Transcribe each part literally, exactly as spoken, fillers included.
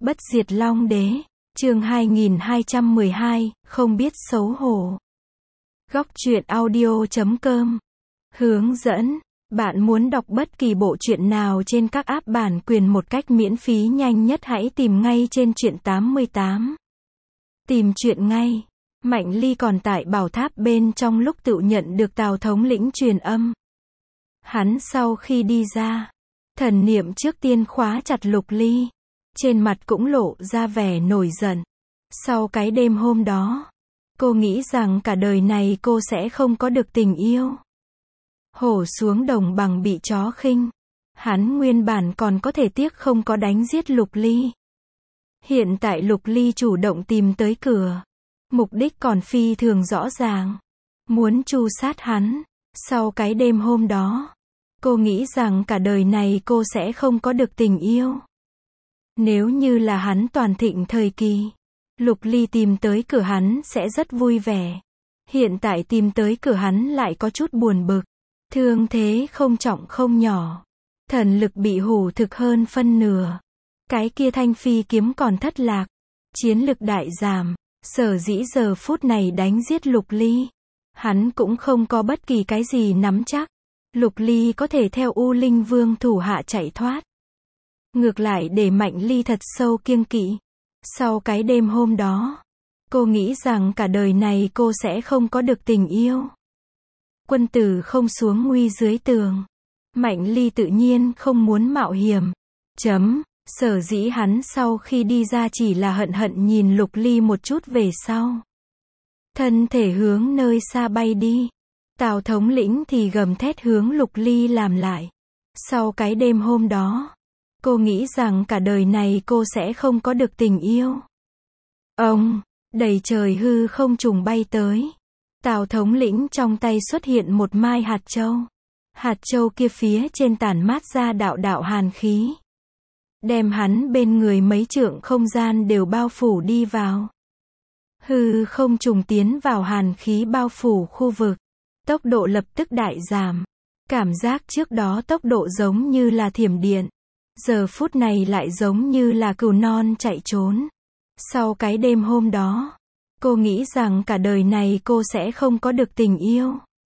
Bất diệt Long Đế, chương hai nghìn hai trăm mười hai, không biết xấu hổ. Góc truyện audio chấm com. Hướng dẫn, bạn muốn đọc bất kỳ bộ truyện nào trên các app bản quyền một cách miễn phí nhanh nhất hãy tìm ngay trên truyện tám mươi tám. Tìm truyện ngay. Mạnh Ly còn tại bảo tháp bên trong lúc tự nhận được Tào thống lĩnh truyền âm. Hắn sau khi đi ra, thần niệm trước tiên khóa chặt Lục Ly. Trên mặt cũng lộ ra vẻ nổi giận. Sau cái đêm hôm đó, cô nghĩ rằng cả đời này cô sẽ không có được tình yêu. Hổ xuống đồng bằng bị chó khinh. Hắn nguyên bản còn có thể tiếc không có đánh giết Lục Ly. Hiện tại Lục Ly chủ động tìm tới cửa. Mục đích còn phi thường rõ ràng. Muốn tru sát hắn. Sau cái đêm hôm đó, cô nghĩ rằng cả đời này cô sẽ không có được tình yêu. Nếu như là hắn toàn thịnh thời kỳ, Lục Ly tìm tới cửa hắn sẽ rất vui vẻ. Hiện tại tìm tới cửa hắn lại có chút buồn bực. Thương thế không trọng không nhỏ. Thần lực bị hủ thực hơn phân nửa. Cái kia thanh phi kiếm còn thất lạc. Chiến lực đại giảm. Sở dĩ giờ phút này đánh giết Lục Ly. Hắn cũng không có bất kỳ cái gì nắm chắc. Lục Ly có thể theo U Linh Vương thủ hạ chạy thoát. Ngược lại để Mạnh Ly thật sâu kiêng kỵ. Sau cái đêm hôm đó, cô nghĩ rằng cả đời này cô sẽ không có được tình yêu. Quân tử không xuống nguy dưới tường. Mạnh Ly tự nhiên không muốn mạo hiểm. Chấm. Sở dĩ hắn sau khi đi ra chỉ là hận hận nhìn Lục Ly một chút về sau. Thân thể hướng nơi xa bay đi. Tào thống lĩnh thì gầm thét hướng Lục Ly làm lại. Sau cái đêm hôm đó, cô nghĩ rằng cả đời này cô sẽ không có được tình yêu. Ông, đầy trời hư không trùng bay tới. Tào thống lĩnh trong tay xuất hiện một mai hạt châu. Hạt châu kia phía trên tản mát ra đạo đạo hàn khí. Đem hắn bên người mấy trượng không gian đều bao phủ đi vào. Hư không trùng tiến vào hàn khí bao phủ khu vực. Tốc độ lập tức đại giảm. Cảm giác trước đó tốc độ giống như là thiểm điện. Giờ phút này lại giống như là cừu non chạy trốn. Sau cái đêm hôm đó, cô nghĩ rằng cả đời này cô sẽ không có được tình yêu.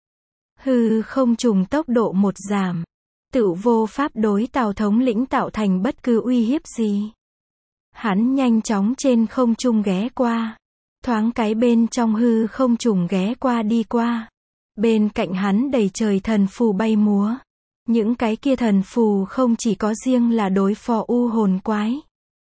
Hư không trùng tốc độ một giảm. Tựu vô pháp đối Tào thống lĩnh tạo thành bất cứ uy hiếp gì. Hắn nhanh chóng trên không trung ghé qua. Thoáng cái bên trong hư không trùng ghé qua đi qua. Bên cạnh hắn đầy trời thần phù bay múa. Những cái kia thần phù không chỉ có riêng là đối phó u hồn quái.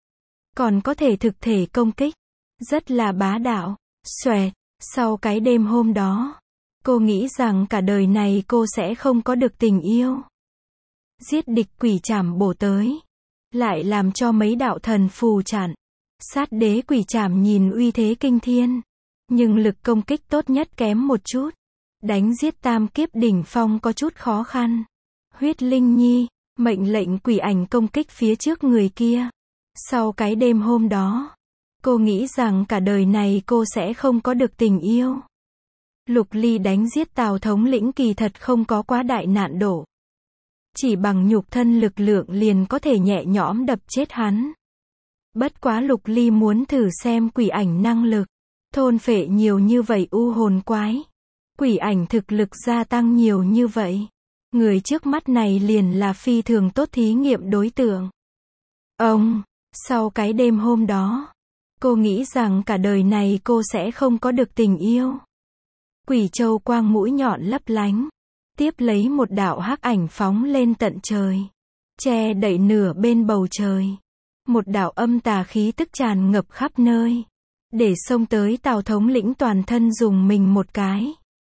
Còn có thể thực thể công kích. Rất là bá đạo. Xoẹt. Sau cái đêm hôm đó, cô nghĩ rằng cả đời này cô sẽ không có được tình yêu. Giết địch quỷ trảm bổ tới. Lại làm cho mấy đạo thần phù chặn. Sát đế quỷ trảm nhìn uy thế kinh thiên. Nhưng lực công kích tốt nhất kém một chút. Đánh giết tam kiếp đỉnh phong có chút khó khăn. Huyết Linh Nhi, mệnh lệnh quỷ ảnh công kích phía trước người kia. Sau cái đêm hôm đó, cô nghĩ rằng cả đời này cô sẽ không có được tình yêu. Lục Ly đánh giết Tào thống lĩnh kỳ thật không có quá đại nạn đổ. Chỉ bằng nhục thân lực lượng liền có thể nhẹ nhõm đập chết hắn. Bất quá Lục Ly muốn thử xem quỷ ảnh năng lực. Thôn phệ nhiều như vậy u hồn quái. Quỷ ảnh thực lực gia tăng nhiều như vậy. Người trước mắt này liền là phi thường tốt thí nghiệm đối tượng. Ông, sau cái đêm hôm đó, cô nghĩ rằng cả đời này cô sẽ không có được tình yêu. Quỷ châu quang mũi nhọn lấp lánh. Tiếp lấy một đạo hắc ảnh phóng lên tận trời. Che đậy nửa bên bầu trời. Một đạo âm tà khí tức tràn ngập khắp nơi. Để xông tới Tào thống lĩnh toàn thân dùng mình một cái.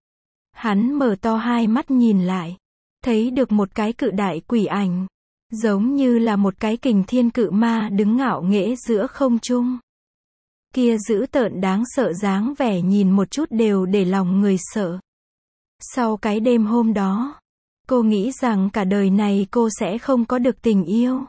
Hắn mở to hai mắt nhìn lại. Thấy được một cái cự đại quỷ ảnh. Giống như là một cái kình thiên cự ma đứng ngạo nghễ giữa không trung. Kia dữ tợn đáng sợ dáng vẻ nhìn một chút đều để lòng người sợ. Sau cái đêm hôm đó, cô nghĩ rằng cả đời này cô sẽ không có được tình yêu.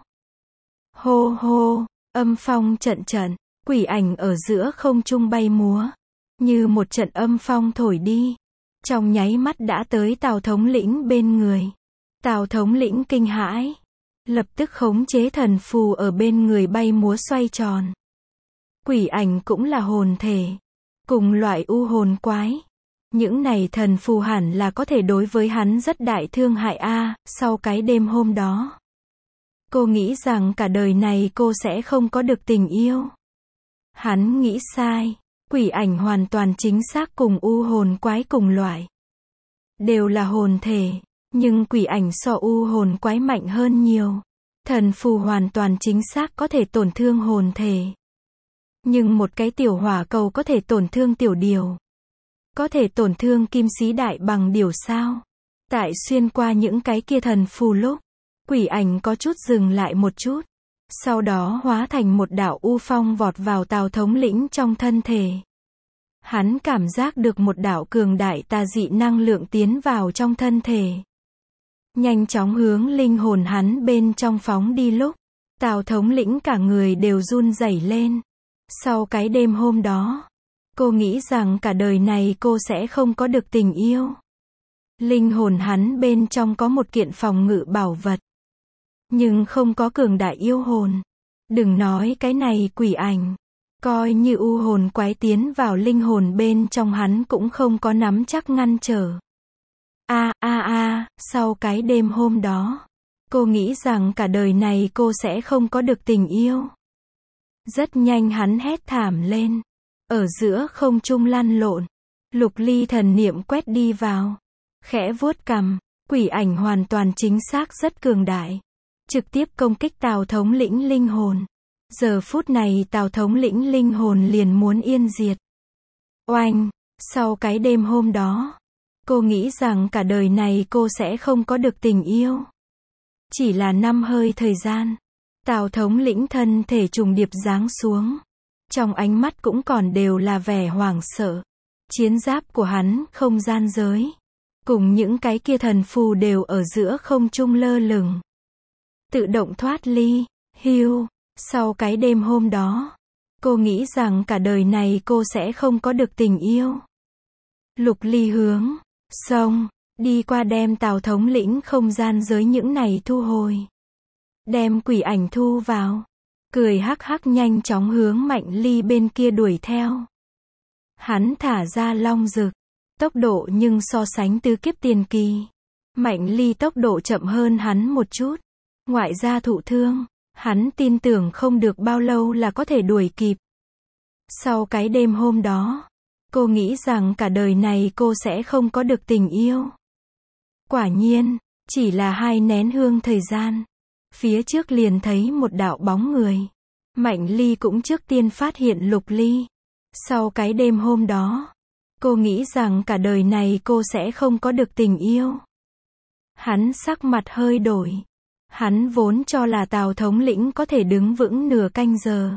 Hô hô, âm phong trận trận, quỷ ảnh ở giữa không trung bay múa. Như một trận âm phong thổi đi. Trong nháy mắt đã tới Tào thống lĩnh bên người. Tào thống lĩnh kinh hãi. lập tức khống chế thần phù ở bên người bay múa xoay tròn. Quỷ ảnh cũng là hồn thể, cùng loại u hồn quái. Những này thần phù hẳn là có thể đối với hắn rất đại thương hại a. Sau cái đêm hôm đó, cô nghĩ rằng cả đời này cô sẽ không có được tình yêu. Hắn nghĩ sai, quỷ ảnh hoàn toàn chính xác cùng u hồn quái cùng loại. Đều là hồn thể, nhưng quỷ ảnh so u hồn quái mạnh hơn nhiều. Thần phù hoàn toàn chính xác có thể tổn thương hồn thể. Nhưng một cái tiểu hỏa cầu có thể tổn thương tiểu điều. Có thể tổn thương kim sĩ đại bằng điều sao? Tại xuyên qua những cái kia thần phù lúc, quỷ ảnh có chút dừng lại một chút. Sau đó hóa thành một đạo u phong vọt vào Tào thống lĩnh trong thân thể. Hắn cảm giác được một đạo cường đại tà dị năng lượng tiến vào trong thân thể. Nhanh chóng hướng linh hồn hắn bên trong phóng đi lúc, Tào thống lĩnh cả người đều run rẩy lên. Sau cái đêm hôm đó, cô nghĩ rằng cả đời này cô sẽ không có được tình yêu. Linh hồn hắn bên trong có một kiện phòng ngự bảo vật, nhưng không có cường đại yêu hồn. Đừng nói cái này quỷ ảnh, coi như u hồn quái tiến vào linh hồn bên trong hắn cũng không có nắm chắc ngăn trở. A a a, sau cái đêm hôm đó, cô nghĩ rằng cả đời này cô sẽ không có được tình yêu. Rất nhanh hắn hét thảm lên, ở giữa không trung lăn lộn. Lục Ly thần niệm quét đi vào, khẽ vuốt cằm, quỷ ảnh hoàn toàn chính xác rất cường đại, trực tiếp công kích Tào thống lĩnh linh hồn. Giờ phút này Tào thống lĩnh linh hồn liền muốn yên diệt. Oanh, sau cái đêm hôm đó, cô nghĩ rằng cả đời này cô sẽ không có được tình yêu. Chỉ là năm hơi thời gian, Tào thống lĩnh thân thể trùng điệp giáng xuống. Trong ánh mắt cũng còn đều là vẻ hoảng sợ. Chiến giáp của hắn, không gian giới, cùng những cái kia thần phù đều ở giữa không trung lơ lửng. Tự động thoát ly, hưu. Sau cái đêm hôm đó, cô nghĩ rằng cả đời này cô sẽ không có được tình yêu. Lục Ly hướng, sông, đi qua đem Tào thống lĩnh không gian giới những này thu hồi. Đem quỷ ảnh thu vào. Cười hắc hắc nhanh chóng hướng Mạnh Ly bên kia đuổi theo. Hắn thả ra long dực. Tốc độ nhưng so sánh tứ kiếp tiền kỳ, Mạnh Ly tốc độ chậm hơn hắn một chút. Ngoại gia thụ thương, hắn tin tưởng không được bao lâu là có thể đuổi kịp. Sau cái đêm hôm đó, cô nghĩ rằng cả đời này cô sẽ không có được tình yêu. Quả nhiên, chỉ là hai nén hương thời gian, phía trước liền thấy một đạo bóng người. Mạnh Ly cũng trước tiên phát hiện Lục Ly. Sau cái đêm hôm đó, cô nghĩ rằng cả đời này cô sẽ không có được tình yêu. Hắn sắc mặt hơi đổi. Hắn vốn cho là Tào thống lĩnh có thể đứng vững nửa canh giờ.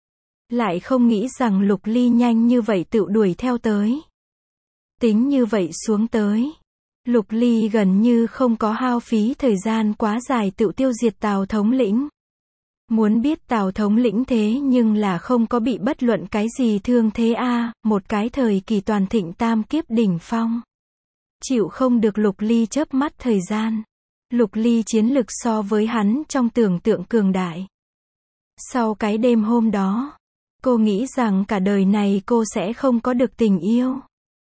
Lại không nghĩ rằng Lục Ly nhanh như vậy tự đuổi theo tới. Tính như vậy xuống tới, Lục Ly gần như không có hao phí thời gian quá dài tự tiêu diệt Tào thống lĩnh. Muốn biết Tào thống lĩnh thế nhưng là không có bị bất luận cái gì thương thế a, một cái thời kỳ toàn thịnh tam kiếp đỉnh phong. Chịu không được Lục Ly chớp mắt thời gian. Lục Ly chiến lực so với hắn trong tưởng tượng cường đại. Sau cái đêm hôm đó, cô nghĩ rằng cả đời này cô sẽ không có được tình yêu.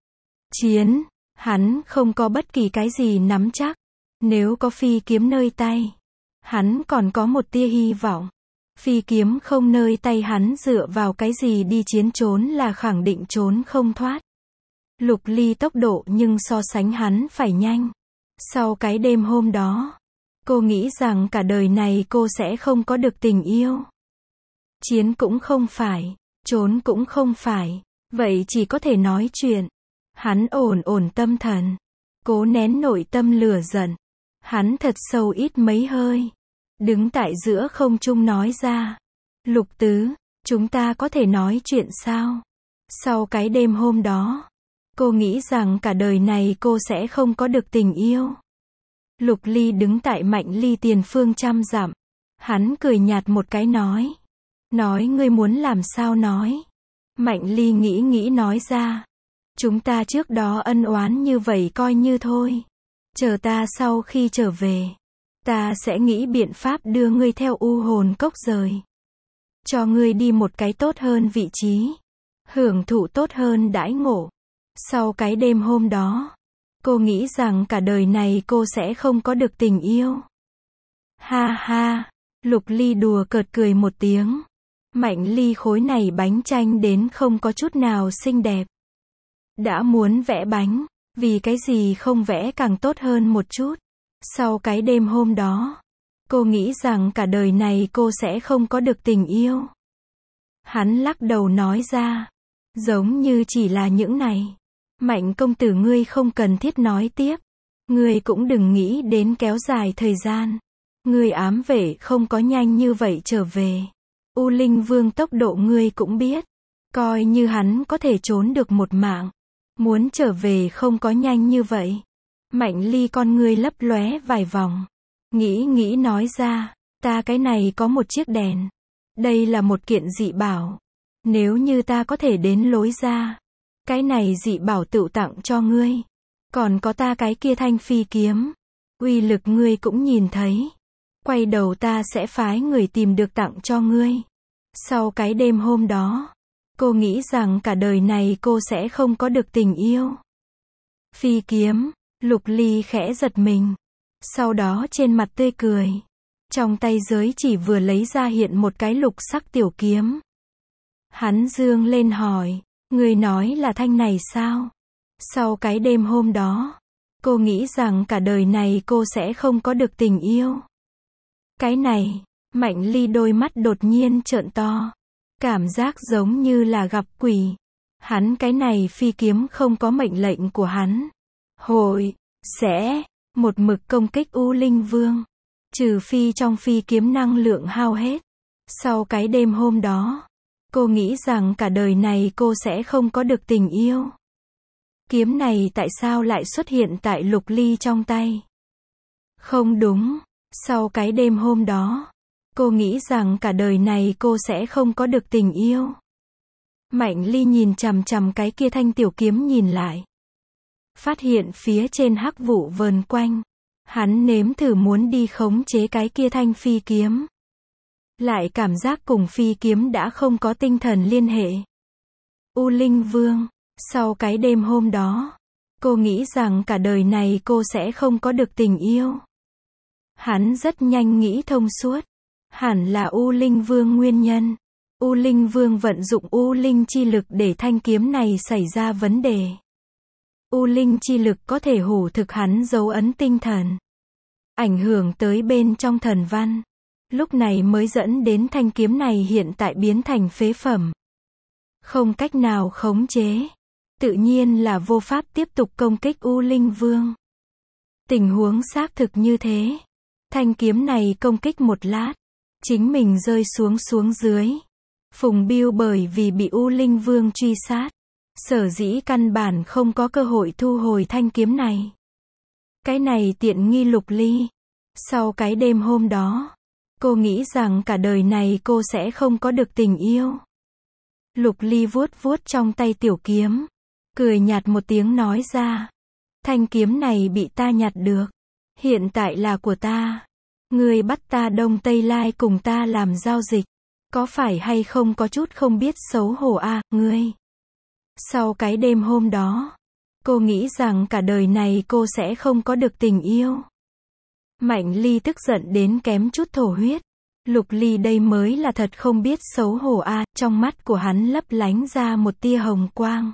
Chiến, hắn không có bất kỳ cái gì nắm chắc. Nếu có phi kiếm nơi tay, hắn còn có một tia hy vọng. Phi kiếm không nơi tay hắn dựa vào cái gì đi chiến trốn là khẳng định trốn không thoát. Lục Ly tốc độ nhưng so sánh hắn phải nhanh. Sau cái đêm hôm đó, cô nghĩ rằng cả đời này cô sẽ không có được tình yêu. Chiến cũng không phải, trốn cũng không phải, vậy chỉ có thể nói chuyện. Hắn ổn ổn tâm thần, cố nén nội tâm lửa giận. Hắn thật sâu ít mấy hơi, đứng tại giữa không trung nói ra. Lục tứ, chúng ta có thể nói chuyện sao? Sau cái đêm hôm đó, cô nghĩ rằng cả đời này cô sẽ không có được tình yêu. Lục Ly đứng tại Mạnh Ly tiền phương trăm dặm. Hắn cười nhạt một cái nói. Nói ngươi muốn làm sao nói. Mạnh Ly nghĩ nghĩ nói ra. Chúng ta trước đó ân oán như vậy coi như thôi. Chờ ta sau khi trở về, Ta sẽ nghĩ biện pháp đưa ngươi theo u hồn cốc rời. Cho ngươi đi một cái tốt hơn vị trí. Hưởng thụ tốt hơn đãi ngộ. Sau cái đêm hôm đó, cô nghĩ rằng cả đời này cô sẽ không có được tình yêu. Ha ha, Lục Ly đùa cợt cười một tiếng. Mạnh Ly khối này bánh chanh đến không có chút nào xinh đẹp. Đã muốn vẽ bánh, vì cái gì không vẽ càng tốt hơn một chút. Sau cái đêm hôm đó, cô nghĩ rằng cả đời này cô sẽ không có được tình yêu. Hắn lắc đầu nói ra, giống như chỉ là những này. Mạnh công tử ngươi không cần thiết nói tiếp. Ngươi cũng đừng nghĩ đến kéo dài thời gian. Ngươi ám vệ không có nhanh như vậy trở về. U Linh Vương tốc độ ngươi cũng biết. Coi như hắn có thể trốn được một mạng. Muốn trở về không có nhanh như vậy. Mạnh Ly con ngươi lấp lóe vài vòng. Nghĩ nghĩ nói ra, ta cái này có một chiếc đèn. Đây là một kiện dị bảo. Nếu như ta có thể đến lối ra, cái này dị bảo tựu tặng cho ngươi. Còn có ta cái kia thanh phi kiếm. Uy lực ngươi cũng nhìn thấy. Quay đầu ta sẽ phái người tìm được tặng cho ngươi. Sau cái đêm hôm đó, cô nghĩ rằng cả đời này cô sẽ không có được tình yêu. Phi kiếm, Lục Ly khẽ giật mình. Sau đó trên mặt tươi cười. Trong tay giới chỉ vừa lấy ra hiện một cái lục sắc tiểu kiếm. Hắn dương lên hỏi, người nói là thanh này sao? Sau cái đêm hôm đó, cô nghĩ rằng cả đời này cô sẽ không có được tình yêu. Cái này, Mạnh Ly đôi mắt đột nhiên trợn to. Cảm giác giống như là gặp quỷ. Hắn cái này phi kiếm không có mệnh lệnh của hắn. Hội, sẽ, một mực công kích U Linh Vương. Trừ phi trong phi kiếm năng lượng hao hết. Sau cái đêm hôm đó, cô nghĩ rằng cả đời này cô sẽ không có được tình yêu. Kiếm này tại sao lại xuất hiện tại Lục Ly trong tay? Không đúng. Sau cái đêm hôm đó, cô nghĩ rằng cả đời này cô sẽ không có được tình yêu. Mạnh Ly nhìn chằm chằm cái kia thanh tiểu kiếm nhìn lại. Phát hiện phía trên hắc vụ vờn quanh. Hắn nếm thử muốn đi khống chế cái kia thanh phi kiếm. Lại cảm giác cùng phi kiếm đã không có tinh thần liên hệ. U Linh Vương, sau cái đêm hôm đó, cô nghĩ rằng cả đời này cô sẽ không có được tình yêu. Hắn rất nhanh nghĩ thông suốt. Hẳn là U Linh Vương nguyên nhân. U Linh Vương vận dụng U Linh chi lực để thanh kiếm này xảy ra vấn đề. U Linh chi lực có thể hủ thực hắn dấu ấn tinh thần. Ảnh hưởng tới bên trong thần văn. Lúc này mới dẫn đến thanh kiếm này hiện tại biến thành phế phẩm. Không cách nào khống chế. Tự nhiên là vô pháp tiếp tục công kích U Linh Vương. Tình huống xác thực như thế. Thanh kiếm này công kích một lát. Chính mình rơi xuống xuống dưới. Phùng Biêu bởi vì bị U Linh Vương truy sát. Sở dĩ căn bản không có cơ hội thu hồi thanh kiếm này. Cái này tiện nghi Lục Ly. Sau cái đêm hôm đó, cô nghĩ rằng cả đời này cô sẽ không có được tình yêu. Lục Ly vuốt vuốt trong tay tiểu kiếm. Cười nhạt một tiếng nói ra. Thanh kiếm này bị ta nhặt được. Hiện tại là của ta. Ngươi bắt ta Đông Tây Lai cùng ta làm giao dịch. Có phải hay không có chút không biết xấu hổ à, ngươi? Sau cái đêm hôm đó, cô nghĩ rằng cả đời này cô sẽ không có được tình yêu. Mạnh Ly tức giận đến kém chút thổ huyết. Lục Ly đây mới là thật không biết xấu hổ à, trong mắt của hắn lấp lánh ra một tia hồng quang.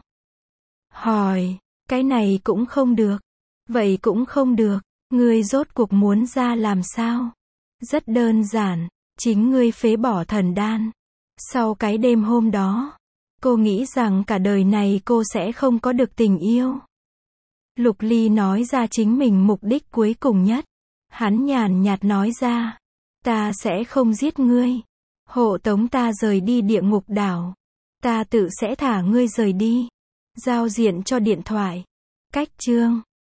Hỏi, cái này cũng không được. Vậy cũng không được, ngươi rốt cuộc muốn ra làm sao? Rất đơn giản, chính ngươi phế bỏ thần đan. Sau cái đêm hôm đó, cô nghĩ rằng cả đời này cô sẽ không có được tình yêu. Lục Ly nói ra chính mình mục đích cuối cùng nhất. Hắn nhàn nhạt nói ra, ta sẽ không giết ngươi. Hộ tống ta rời đi địa ngục đảo. Ta tự sẽ thả ngươi rời đi. Giao diện cho điện thoại. Cách chương